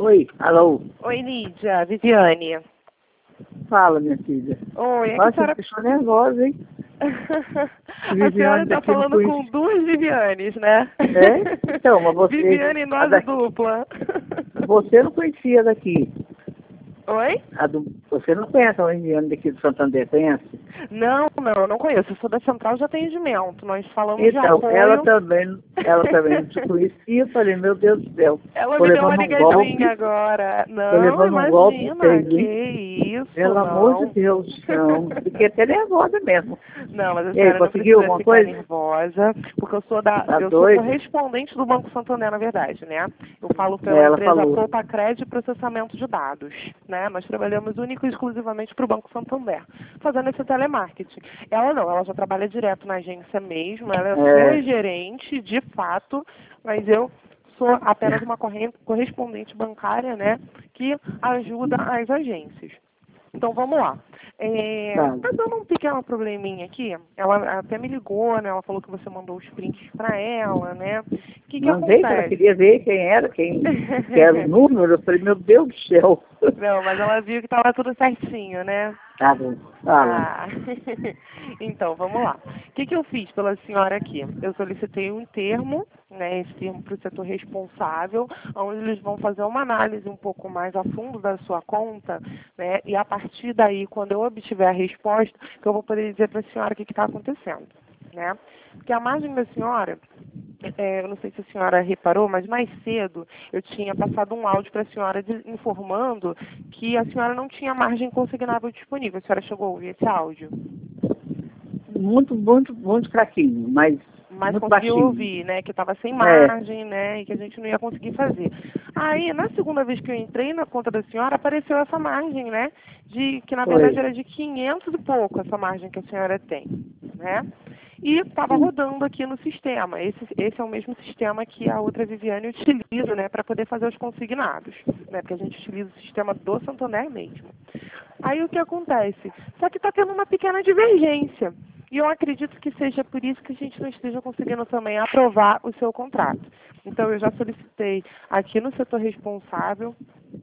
Oi, alô. Oi, Lídia, Viviane. Fala, minha filha. Oi, é que Nossa, a senhora... você deixou nervosa, hein? A senhora está daqui não falando com conheci. duas Vivianes, né? É? Então, mas você... Viviane a nós daqui, dupla. você não conhecia daqui. Oi? Você não conhece a Viviane daqui do Santander, conhece? Não conheço. Eu sou da Central de Atendimento. Nós falamos de Então, ela apoio. também não te conhecia. Eu falei, meu Deus do céu, Ela tô me deu uma levando um ligadinha golpe. agora. Tô Não, levando um golpe imagina. feio, Que hein? isso, Pelo amor de não. Deus, não. Fiquei até nervosa mesmo. Não, mas a E aí, senhora não conseguiu precisa alguma ficar coisa? nervosa, porque Tá eu sou doida? correspondente do Banco Santander, na verdade, né? Eu falo pela Ela empresa falou. Poupa-Crédito e Processamento de Dados, né? Nós trabalhamos único e exclusivamente para o Banco Santander, fazendo esse telemarketing. Ela não, ela já trabalha direto na agência mesmo, ela é sua É, gerente, de fato, mas eu sou apenas uma correspondente bancária, né, que ajuda as agências. Então, vamos lá. tá. Tá dando um pequeno probleminha aqui. Ela até me ligou, né? Ela falou que você mandou os prints para ela, né? O que Mandei que ela acontece? queria ver quem era, que era o número. Eu falei, meu Deus do céu. Não, mas ela viu que estava tudo certinho, né? Tá bom, fala. Ah, então, vamos lá. O que eu fiz pela senhora aqui? Eu solicitei um termo, né, esse termo para o setor responsável, onde eles vão fazer uma análise um pouco mais a fundo da sua conta, né, e a partir daí, quando eu obtiver a resposta, que eu vou poder dizer para a senhora o que está acontecendo, né? Porque a margem da senhora, eu não sei se a senhora reparou, mas mais cedo eu tinha passado um áudio para a senhora informando que a senhora não tinha margem consignável disponível. A senhora chegou a ouvir esse áudio? Muito fraquinho, mas Mas muito conseguiu baixinho. ouvir, né? Que estava sem É, margem, né? E que a gente não ia conseguir fazer. Aí, na segunda vez que eu entrei na conta da senhora, apareceu essa margem, né? Que na verdade foi. era de 500 e pouco essa margem que a senhora tem, né? E estava Sim. rodando aqui no sistema. Esse é o mesmo sistema que a outra Viviane utiliza, né? Para poder fazer os consignados, né? Porque a gente utiliza o sistema do Santander mesmo. Aí o que acontece? Só que está tendo uma pequena divergência. E eu acredito que seja por isso que a gente não esteja conseguindo também aprovar o seu contrato. Então, eu já solicitei aqui no setor responsável,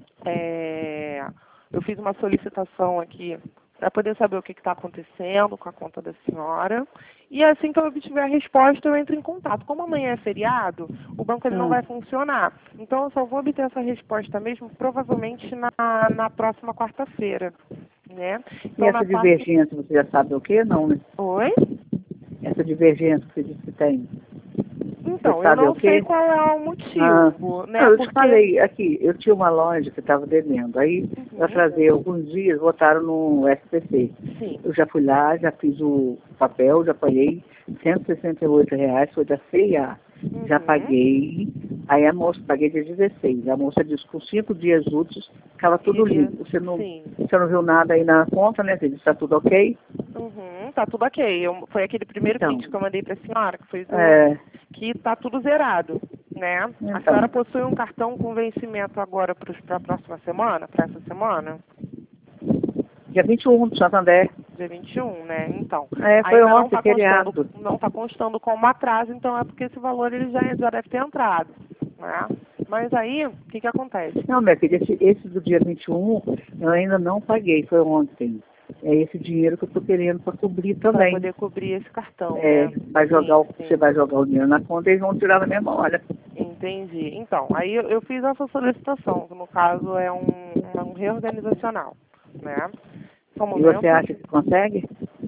eu fiz uma solicitação aqui para poder saber o que está acontecendo com a conta da senhora. E assim que eu obtiver a resposta, eu entro em contato. Como amanhã é feriado, o banco ele não vai funcionar. Então, eu só vou obter essa resposta mesmo, provavelmente na próxima quarta-feira, né? E Então, essa na quarta... divergência, você já sabe o que? Não, né? Oi? Essa divergência que você disse que tem. Você Então, eu sabe o não sei quê? qual é o Ah, motivo, não, né? eu te Porque... falei, aqui, eu tinha uma loja que estava devendo. Aí, para Uhum, trazer alguns dias, botaram no SPC. sim. Eu já fui lá, já fiz o papel, já paguei R$ 168, foi da CIA. Já Uhum, paguei, aí a moça, paguei dia 16. A moça disse que com 5 dias úteis ficava tudo iria, limpo. sim. Você não viu nada aí na conta, né? Você disse, está tudo ok? Uhum, tá tudo ok. Foi aquele primeiro Então, print que eu mandei para a senhora, que foi é, que tá tudo zerado, né? A senhora então, possui um cartão com vencimento agora para a próxima semana, para essa semana? dia 21 do Santander. Dia 21, né? Então, É, foi ainda não ontem, está constando, feriado. não tá constando como atraso, então é porque esse valor ele já deve ter entrado, né? Mas aí, o que acontece? Não, minha filha, esse do dia 21 eu ainda não paguei, foi ontem. É esse dinheiro que eu estou querendo para cobrir Para também. poder cobrir esse cartão, É, né? Sim, você sim. vai jogar o dinheiro na conta e eles vão tirar da mesma hora. Entendi. Então, aí eu fiz essa solicitação, que no caso é um reorganizacional, né? Só um E você momento. acha que consegue?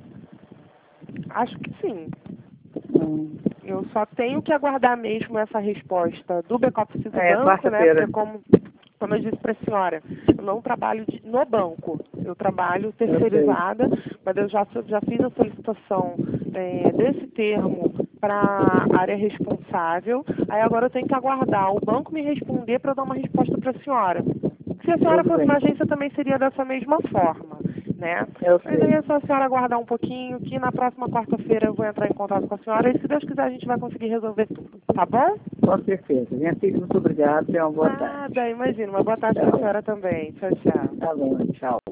Acho que sim. Hum, Eu só tenho que aguardar mesmo essa resposta do back-office do é, banco, né? Porque quarta-feira. como eu disse para a senhora, eu não trabalho no banco, eu trabalho Eu sei. terceirizada, mas eu já fiz a solicitação desse termo para a área responsável. Aí agora eu tenho que aguardar o banco me responder para dar uma resposta para a senhora. Se a senhora Tudo fosse bem. na agência também seria dessa mesma forma, né? Eu Mas aí sei. é só a senhora aguardar um pouquinho, que na próxima quarta-feira eu vou entrar em contato com a senhora e se Deus quiser a gente vai conseguir resolver tudo, tá bom? Com certeza. Minha filha, muito obrigada. Tenha uma boa tarde. Nada, imagina. Uma boa tarde para a Tchau. senhora também. Tchau, tchau. Tá bom, tchau.